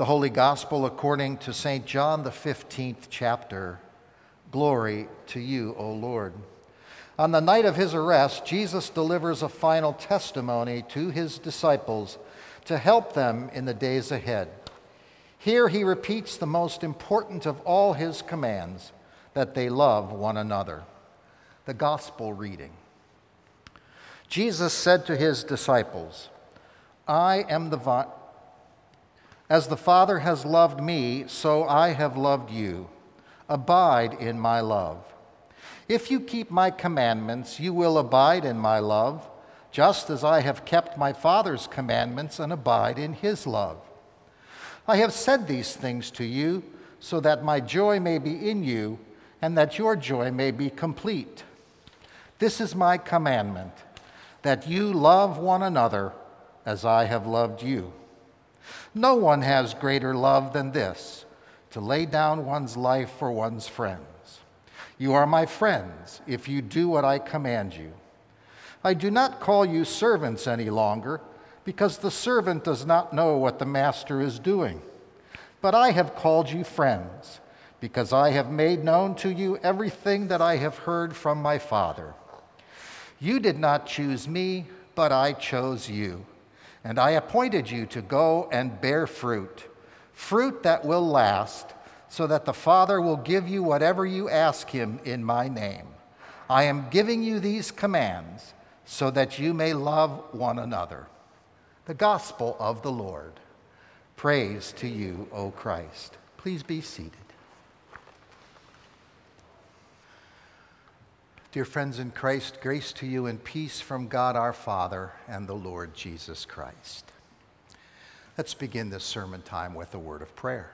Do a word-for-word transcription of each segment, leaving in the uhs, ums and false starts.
The Holy Gospel according to Saint John, the fifteenth chapter. Glory to you, O Lord. On the night of his arrest, Jesus delivers a final testimony to his disciples to help them in the days ahead. Here he repeats the most important of all his commands, that they love one another. The Gospel reading. Jesus said to his disciples, I am the vine. As the Father has loved me, so I have loved you. Abide in my love. If you keep my commandments, you will abide in my love, just as I have kept my Father's commandments and abide in his love. I have said these things to you so that my joy may be in you and that your joy may be complete. This is my commandment, that you love one another as I have loved you. No one has greater love than this, to lay down one's life for one's friends. You are my friends if you do what I command you. I do not call you servants any longer, because the servant does not know what the master is doing. But I have called you friends, because I have made known to you everything that I have heard from my Father. You did not choose me, but I chose you. And I appointed you to go and bear fruit, fruit that will last, so that the Father will give you whatever you ask him in my name. I am giving you these commands so that you may love one another. The Gospel of the Lord. Praise to you, O Christ. Please be seated. Dear friends in Christ, grace to you and peace from God our Father and the Lord Jesus Christ. Let's begin this sermon time with a word of prayer.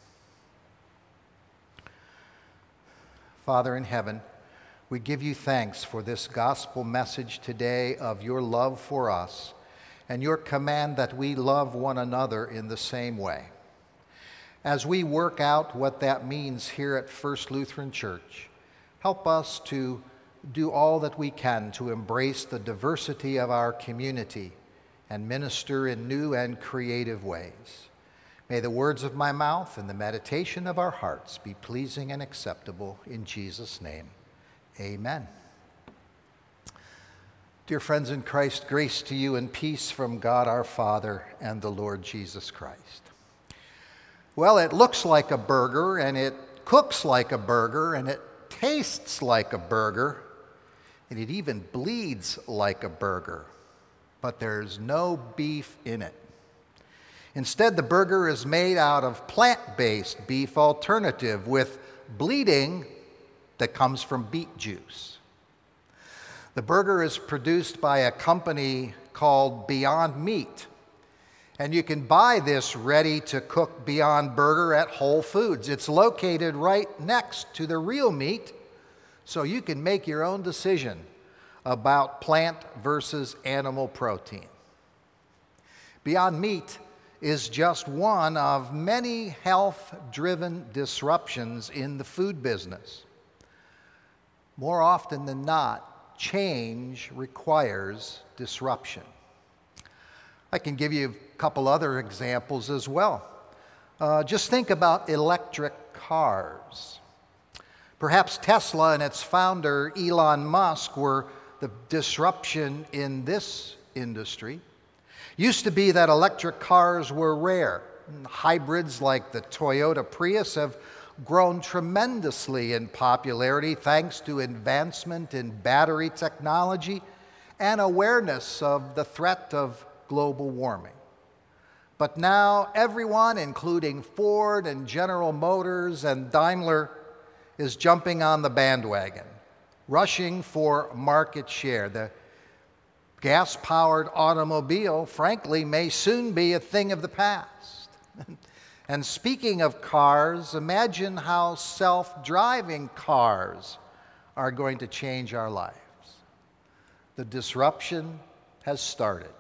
Father in heaven, we give you thanks for this gospel message today of your love for us and your command that we love one another in the same way. As we work out what that means here at First Lutheran Church, help us to do all that we can to embrace the diversity of our community and minister in new and creative ways. May the words of my mouth and the meditation of our hearts be pleasing and acceptable in Jesus' name. Amen. Dear friends in Christ, grace to you and peace from God our Father and the Lord Jesus Christ. Well, it looks like a burger, and it cooks like a burger, and it tastes like a burger, and it even bleeds like a burger, but there's no beef in it. Instead, the burger is made out of plant-based beef alternative with bleeding that comes from beet juice. The burger is produced by a company called Beyond Meat, and you can buy this ready-to-cook Beyond Burger at Whole Foods. It's located right next to the real meat, so you can make your own decision about plant versus animal protein. Beyond Meat is just one of many health-driven disruptions in the food business. More often than not, change requires disruption. I can give you a couple other examples as well. Uh, just think about electric cars. Perhaps Tesla and its founder, Elon Musk, were the disruption in this industry. Used to be that electric cars were rare. Hybrids like the Toyota Prius have grown tremendously in popularity thanks to advancement in battery technology and awareness of the threat of global warming. But now everyone, including Ford and General Motors and Daimler, is jumping on the bandwagon, rushing for market share. The gas-powered automobile, frankly, may soon be a thing of the past. And speaking of cars, imagine how self-driving cars are going to change our lives. The disruption has started.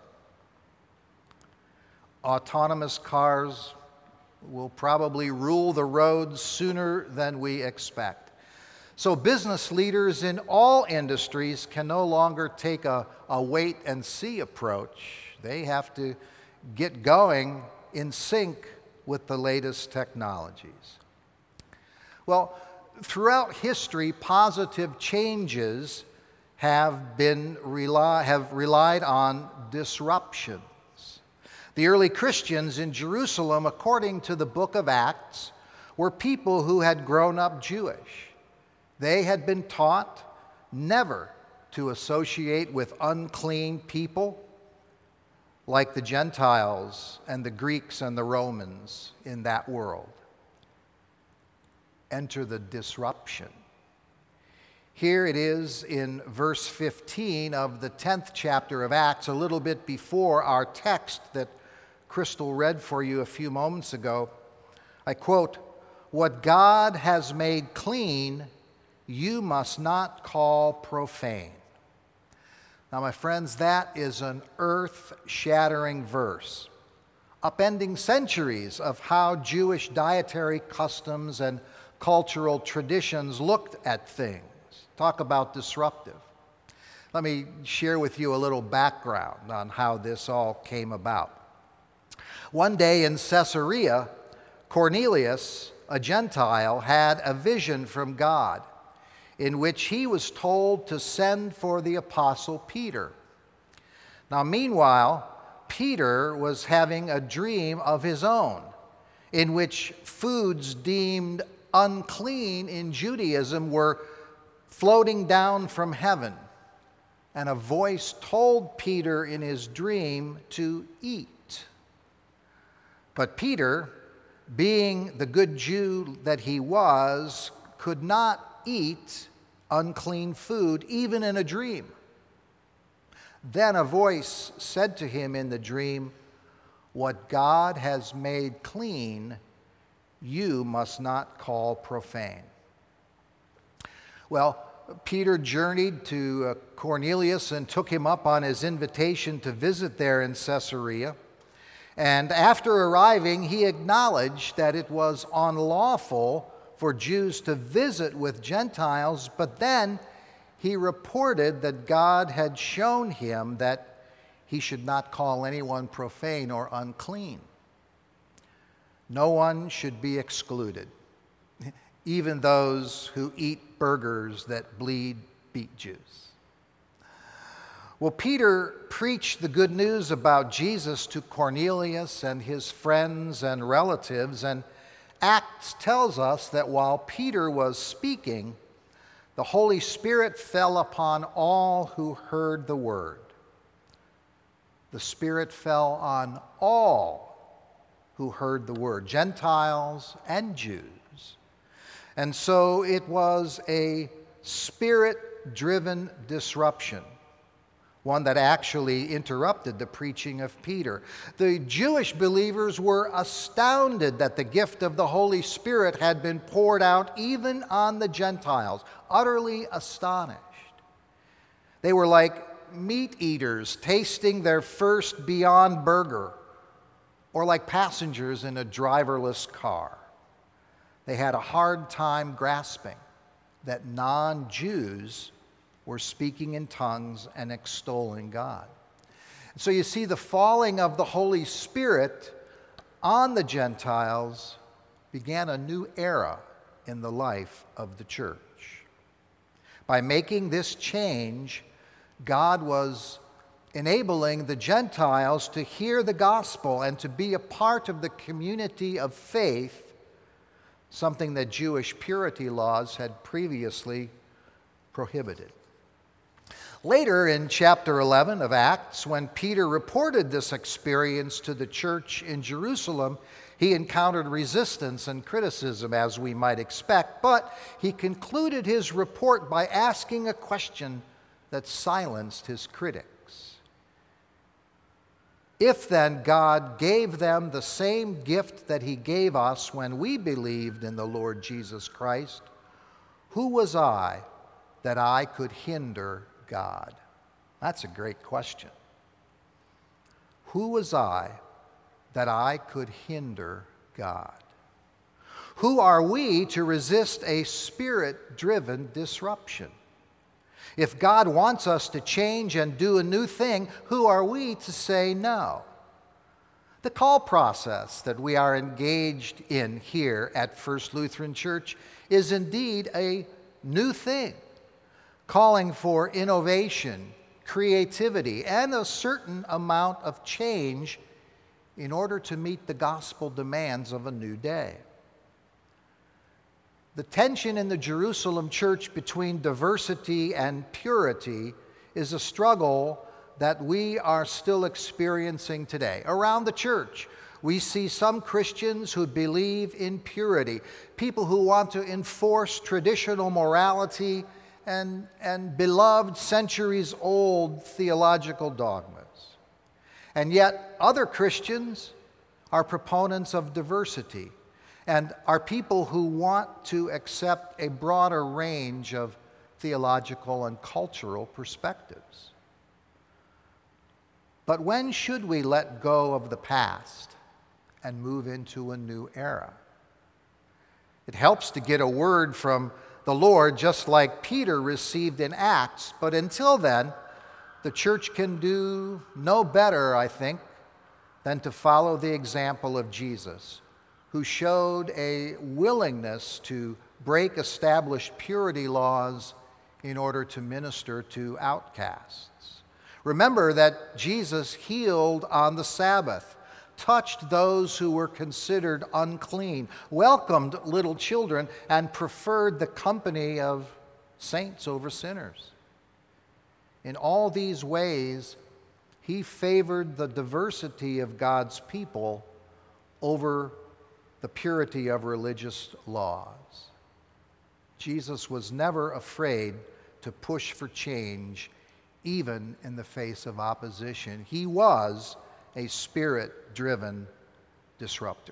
Autonomous cars will probably rule the roads sooner than we expect. So business leaders in all industries can no longer take a, a wait-and-see approach. They have to get going in sync with the latest technologies. Well, throughout history, positive changes have been rely, have relied on disruptions. The early Christians in Jerusalem, according to the book of Acts, were people who had grown up Jewish. They had been taught never to associate with unclean people like the Gentiles and the Greeks and the Romans in that world. Enter the disruption. Here it is in verse fifteen of the tenth chapter of Acts, a little bit before our text that Crystal read for you a few moments ago. I quote, "What God has made clean, you must not call profane." Now, my friends, that is an earth-shattering verse, upending centuries of how Jewish dietary customs and cultural traditions looked at things. Talk about disruptive. Let me share with you a little background on how this all came about. One day in Caesarea, Cornelius, a Gentile, had a vision from God in which he was told to send for the apostle Peter. Now, meanwhile, Peter was having a dream of his own in which foods deemed unclean in Judaism were floating down from heaven, and a voice told Peter in his dream to eat. But Peter, being the good Jew that he was, could not eat unclean food, even in a dream. Then a voice said to him in the dream, "What God has made clean, you must not call profane." Well, Peter journeyed to Cornelius and took him up on his invitation to visit there in Caesarea. And after arriving, he acknowledged that it was unlawful for Jews to visit with Gentiles, but then he reported that God had shown him that he should not call anyone profane or unclean. No one should be excluded, even those who eat burgers that bleed beet juice. Well, Peter preached the good news about Jesus to Cornelius and his friends and relatives, and Acts tells us that while Peter was speaking, the Holy Spirit fell upon all who heard the word. The Spirit fell on all who heard the word, Gentiles and Jews. And so it was a Spirit-driven disruption, one that actually interrupted the preaching of Peter. The Jewish believers were astounded that the gift of the Holy Spirit had been poured out even on the Gentiles, utterly astonished. They were like meat eaters tasting their first Beyond Burger, or like passengers in a driverless car. They had a hard time grasping that non-Jews were speaking in tongues and extolling God. So you see, the falling of the Holy Spirit on the Gentiles began a new era in the life of the church. By making this change, God was enabling the Gentiles to hear the gospel and to be a part of the community of faith, something that Jewish purity laws had previously prohibited. Later in chapter eleven of Acts, when Peter reported this experience to the church in Jerusalem, he encountered resistance and criticism, as we might expect, but he concluded his report by asking a question that silenced his critics. If then God gave them the same gift that he gave us when we believed in the Lord Jesus Christ, who was I that I could hinder God? That's a great question. Who was I that I could hinder God? Who are we to resist a Spirit-driven disruption? If God wants us to change and do a new thing, who are we to say no? The call process that we are engaged in here at First Lutheran Church is indeed a new thing, calling for innovation, creativity, and a certain amount of change in order to meet the gospel demands of a new day. The tension in the Jerusalem church between diversity and purity is a struggle that we are still experiencing today. Around the church, we see some Christians who believe in purity, people who want to enforce traditional morality and, and beloved centuries-old theological dogmas. And yet, other Christians are proponents of diversity and are people who want to accept a broader range of theological and cultural perspectives. But when should we let go of the past and move into a new era? It helps to get a word from the Lord, just like Peter received in Acts, but until then, the church can do no better, I think, than to follow the example of Jesus, who showed a willingness to break established purity laws in order to minister to outcasts. Remember that Jesus healed on the Sabbath, touched those who were considered unclean, welcomed little children, and preferred the company of saints over sinners. In all these ways, he favored the diversity of God's people over the purity of religious laws. Jesus was never afraid to push for change, even in the face of opposition. He was a spirit-driven disruptor.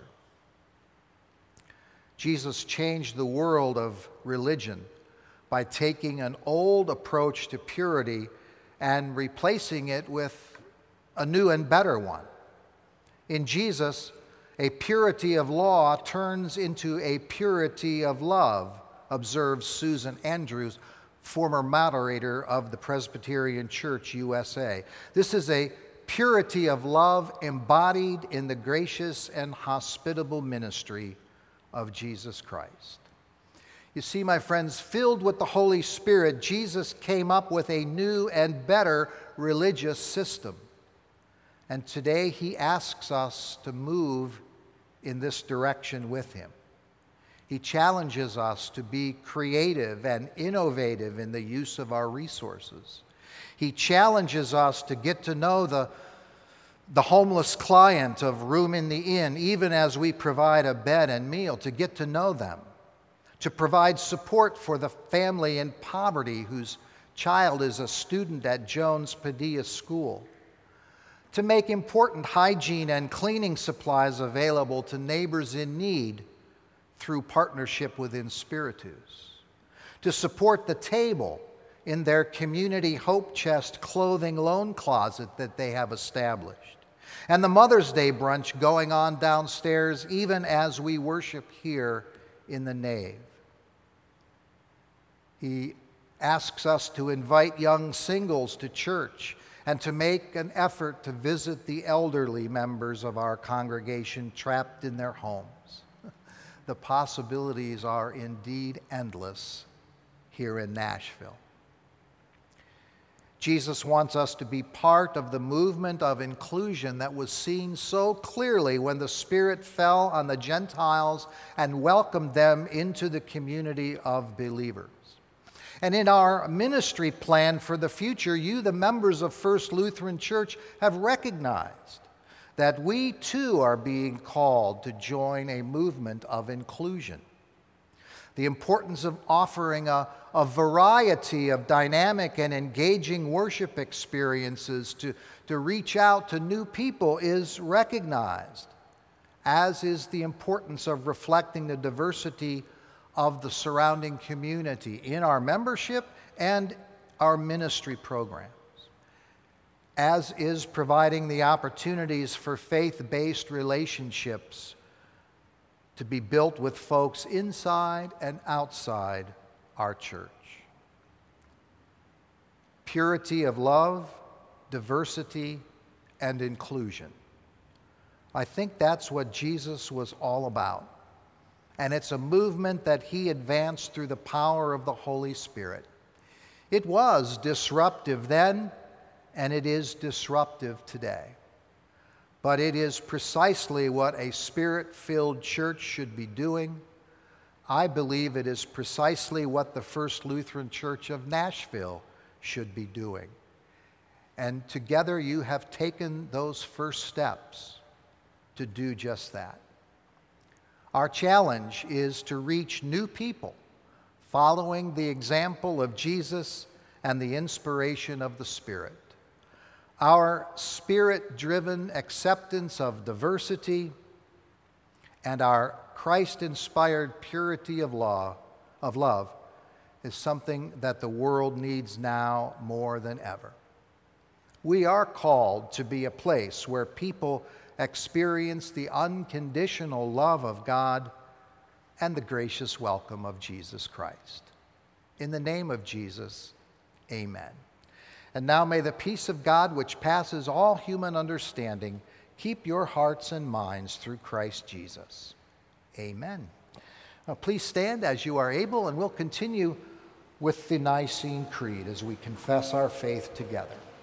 Jesus changed the world of religion by taking an old approach to purity and replacing it with a new and better one. In Jesus, a purity of law turns into a purity of love, observes Susan Andrews, former moderator of the Presbyterian Church U S A. This is a purity of love embodied in the gracious and hospitable ministry of Jesus Christ. You see, my friends, filled with the Holy Spirit, Jesus came up with a new and better religious system. And today he asks us to move in this direction with him. He challenges us to be creative and innovative in the use of our resources. He challenges us to get to know the, the homeless client of Room in the Inn, even as we provide a bed and meal, to get to know them, to provide support for the family in poverty whose child is a student at Jones Padilla School, to make important hygiene and cleaning supplies available to neighbors in need through partnership with Inspiritus, to support the table in their community Hope Chest clothing loan closet that they have established, and the Mother's Day brunch going on downstairs even as we worship here in the nave. He asks us to invite young singles to church and to make an effort to visit the elderly members of our congregation trapped in their homes. The possibilities are indeed endless here in Nashville. Jesus wants us to be part of the movement of inclusion that was seen so clearly when the Spirit fell on the Gentiles and welcomed them into the community of believers. And in our ministry plan for the future, you, the members of First Lutheran Church, have recognized that we too are being called to join a movement of inclusion. The importance of offering a, a variety of dynamic and engaging worship experiences to, to reach out to new people is recognized, as is the importance of reflecting the diversity of the surrounding community in our membership and our ministry programs, as is providing the opportunities for faith-based relationships to be built with folks inside and outside our church. Purity of love, diversity, and inclusion I think that's what Jesus was all about. And it's a movement that he advanced through the power of the Holy Spirit. It was disruptive then, and it is disruptive today. But it is precisely what a Spirit-filled church should be doing. I believe it is precisely what the First Lutheran Church of Nashville should be doing. And together you have taken those first steps to do just that. Our challenge is to reach new people, following the example of Jesus and the inspiration of the Spirit. Our Spirit-driven acceptance of diversity and our Christ-inspired purity of law, of love is something that the world needs now more than ever. We are called to be a place where people experience the unconditional love of God and the gracious welcome of Jesus Christ. In the name of Jesus, amen. And now may the peace of God, which passes all human understanding, keep your hearts and minds through Christ Jesus. Amen. Now, please stand as you are able, and we'll continue with the Nicene Creed as we confess our faith together.